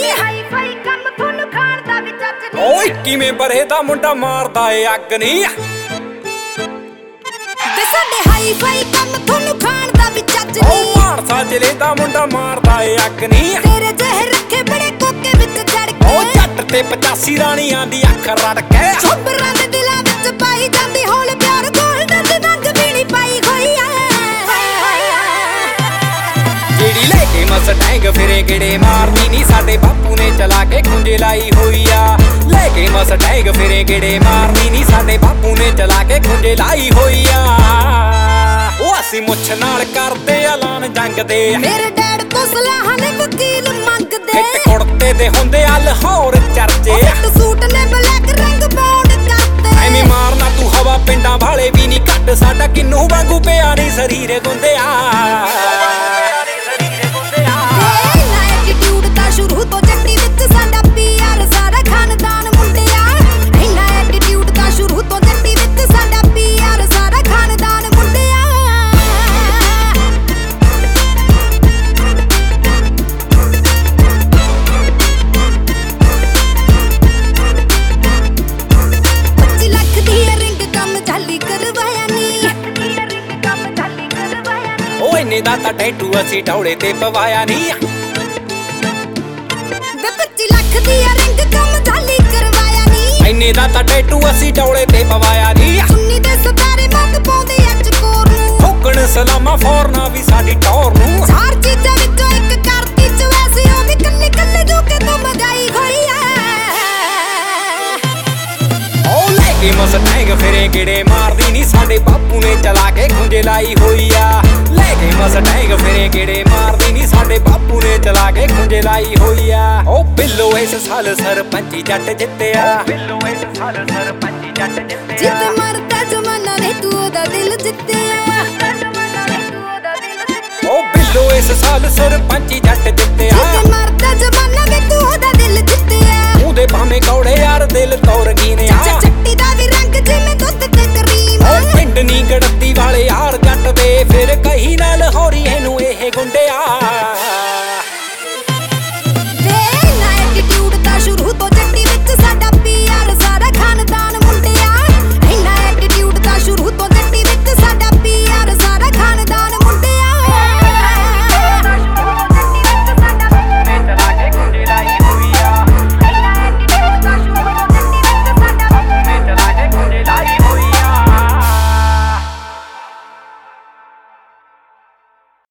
Hi-fi ਕੰਮ ਤੁਹਾਨੂੰ ਖਾਣ ਦਾ ਵੀ ਚੱਜ ਨਹੀਂ। ਓਏ ਕਿਵੇਂ ਬਰੇ ਦਾ ਮੁੰਡਾ ਮਾਰਦਾ ਏ ਅੱਗ ਨਹੀਂ ਤੇ ਸਾਡੇ ਹਾਈ-ਫਾਈ ਕੰਮ ਤੁਹਾਨੂੰ ਖਾਣ ਦਾ ਵੀ ਚੱਜ ਨਹੀਂ। ਓ ਮਾਨਸਾ ਜ਼ਿਲ੍ਹੇ ਦਾ ਮੁੰਡਾ ਮਾਰਦਾ ਏ ਅੱਗ ਨਹੀਂ। ਤੇਰੇ ਜਿਹੇ ਰੱਖੇ ਬੜੇ ਕੋਕੇ ਵਿੱਚ ਚੜ ਕੇ ਓ ਜੱਟ ਤੇ 85 ਰਾਣੀਆਂ ਦੀ ਅੱਖ ਰੜ ਕੇ ਛੋਬਰਾਂ ਦੇ ਦਿਲਾਂ ਵਿੱਚ ਪਾਈ ਜਾਂਦੀ ਹੌਲ ਪਿਆਰ ਗੋਲਡਨ ਦੀ ਨੰਗ ਵੀਣੀ ਪਾਈ ਹੋਈ ਆ। ਜਿਹੜੀ ਲੈ ਕੇ ਮਸਟੈਂਗ ਫਿਰੇ ਗੇੜੇ ਮਾਰਦੀ ਨੀ ਸਾਡੇ ਬਾਪੂ ਨੇ ਚਲਾ ਕੇ ਖੁੰਝੇ ਲਾਈ ਹੋਈ ਆ। ਲੈ ਕੇ ਮਸਟੈਂਗ ਫਿਰੇ ਗੇੜੇ ਮਾਰਦੀ ਨੀ ਸਾਡੇ ਬਾਪੂ ਨੇ ਚਲਾ ਕੇ ਖੁੰਝੇ ਲਾਈ ਹੋਈ ਆ। ਉਹ ਅਸੀਂ ਮੁੱਛ ਨਾਲ ਕਰਦੇ ਐਲਾਨ ਜੰਗ ਦੇ ਮੇਰੇ ਡੈਡ ਤੋਂ ਸਲਾਹਾਂ ਨੇ ਵਕੀਲ ਮੰਗਦੇ ਕਿੱਟ ਕੁੜਤੇ ਦੇ ਹੁੰਦੇ ਆ ਲਾਹੌਰ ਚਰਚੇ ਸੂਟ ਨੇ ਬਲੈਕ ਰੰਗ ਬੌਂਡ ਕਰਤੇ ਐਵੇਂ ਮਾਰਨਾ ਤੂੰ ਹਵਾ ਪਿੰਡਾਂ ਵਾਲੇ ਵੀ ਨਹੀਂ ਕੱਢ ਸਾਡਾ ਕਿੰਨੂ ਵਾਂਗੂ ਪਿਆ ਨਹੀਂ ਸਰੀਰ ਗੁੰਦਿਆ। ਸ਼ੁਰੂ ਤੋਂ ਜੱਟੀ ਵਿੱਚ ਸਾਡਾ ਪੀਆਰ ਸਾਰਾ ਖਾਨਦਾਨ ਮੁੰਡਿਆ। ਇੰਨਾ ਐਟੀਟਿਊਡ ਤਾਂ ਸ਼ੁਰੂ ਤੋਂ ਜੱਟੀ ਵਿੱਚ ਸਾਡਾ ਪੀਆਰ ਸਾਰਾ ਖਾਨਦਾਨ ਮੁੰਡਿਆ। ਲੱਖ ਦੀ ਰਿੰਗ ਕੰਮ ਜਾਲੀ ਕਰਵਾਇਆ ਨੀ। ਓ ਇੰਨੇ ਦਾ ਤਾਂ ਟੈਟੂ ਅਸੀਂ ਢੌਲੇ ਤੇ ਪਵਾਇਆ ਨਹੀਂ। 25 ਲੱਖ ਦੀ ਰਿੰਗ ਕੰਮ ਜਾਲੀ ਕਰਵਾਇਆ ਨੀ। ਇੰਨੇ ਦਾ ਤਾਂ ਟੈਟੂ ਅਸੀਂ ਢੌਲੇ ਤੇ ਪਵਾਇਆ ਨਹੀਂ। ਸੁੰਨੀ ਦੇ ਸਤਾਰੇ ਮੰਗ ਪਾਉਂਦੇ ਅੱਜ ਕੋਰ ਨੂੰ ਠੋਕਣ ਸਲਾਮਾਂ ਫੌਰਨਾ ਵੀ ਸਾਡੀ ਟੌਰ ਨੂੰ। ਚਾਰ ਚੀਜ਼ਾਂ ਵਿੱਚੋਂ ਇੱਕ ਕਰਤੀ ਚ ਵੈਸੇ ਉਹ ਵੀ ਕੱਲੇ ਕੱਲੇ ਜੋ ਕਿ ਤੂੰ ਮਗਾਈ ਹੋਈ ਆ। ਓ ਲੈ ਕੇ ਮਸਟੈਂਗ ਫਿਰੇ ਗੇੜੇ ਮਾਰਦੀ ਨੀ ਸਾਡੇ ਬਾਪੂ ਨੇ ਚਲਾ ਕੇ ਖੁੰਝੇ ਲਾਈ ਹੋਈ ਆ। ਲੈ ਕੇ ਮਸਟੈਂਗ ਫਿਰੇ ਗੇੜੇ ਮਾਰਦੀ ਨੀ ਸਾਡੇ ਬਾਪੂ ਨੇ ਚਲਾ ਕੇ ਖੁੰਝੇ ਲਾਈ ਹੋਈ ਆ। ਓ ਬਿੱਲੋ ਇਸ ਸਾਲ ਸਰਪੰਚੀ ਜੱਟ ਜਿੱਤਿਆ। ਬਿੱਲੋ ਇਸ ਸਾਲ ਸਰਪੰਚੀ ਜੱਟ ਜਿੱਤਿਆ। ਜਿੱਤ ਮਰਦਾ ਜ਼ਮਾਨਾ ਨੇ ਤੂੰ ਉਹਦਾ ਦਿਲ ਜਿੱਤਿਆ। ਓ ਬਿੱਲੋ ਇਸ ਸਾਲ ਸਰਪੰਚੀ ਜੱਟ ਜਿੱਤਿਆ। ਜਿੱਤ ਮਰਦਾ ਜ਼ਮਾਨਾ ਨੇ ਤੂੰ ਉਹਦਾ ਦਿਲ ਜਿੱਤਿਆ।